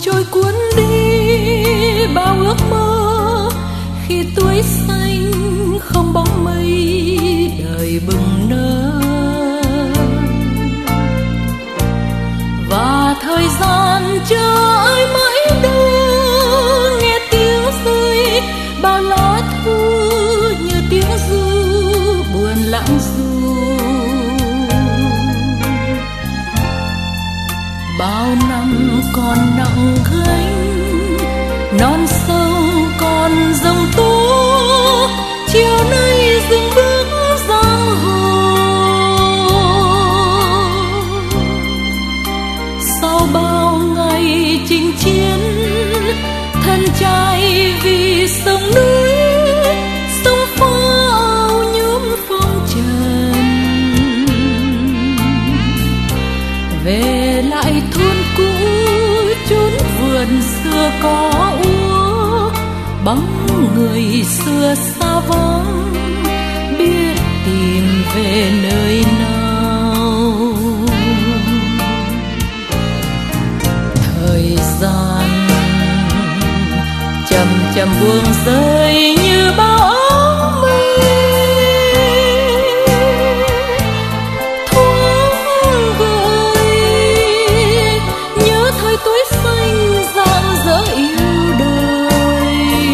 trôi cuốn đi bao ước mơ khi tuổi xanh không bóng mây đời bừng nở. Và thời gian chờ ai mãi đâu nghe tiếng rơi bao lá thu như tiếng ru buồn lãng du. Bao năm còn nặng gánh non sông còn dòng tố, chiều nay dừng bước giang hồ. Sau bao ngày chinh chiến thân trai vì sông núi, sông phao nhuốm phong trần. Về lại thôn cũ chốn vườn xưa có úa, bóng người xưa xa vắng biết tìm về nơi nào. Thời gian chậm chậm buông rơi như bao áng mây, thoáng gợi nhớ thời tuổi xanh rạng rỡ yêu đời.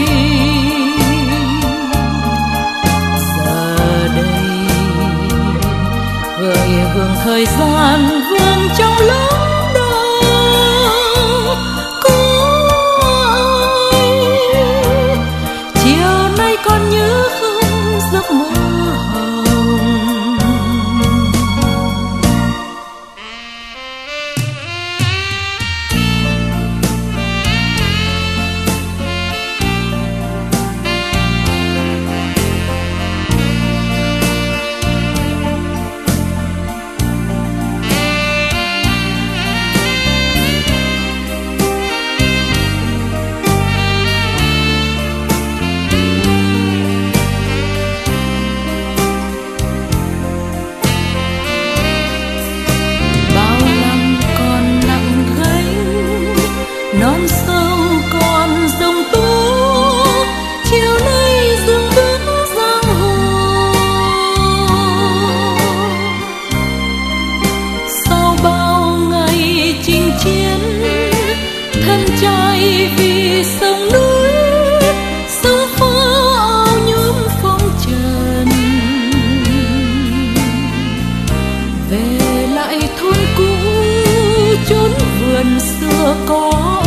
Giờ đây gợi hương thời gian vương trong lối còn nhớ không giấc mơ hồng. Non sông còn dòng tố, chiều nay dừng bước giang hồ. Sau bao ngày chinh chiến thân trai vì sông núi, sông phao nhuốm phong trần. Về lại thôn cũ chốn vườn xưa có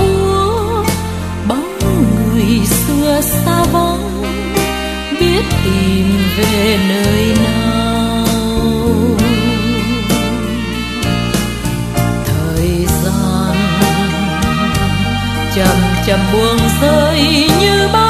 xưa xa vắng biết tìm về nơi nào. Thời gian chậm chậm buông rơi như bao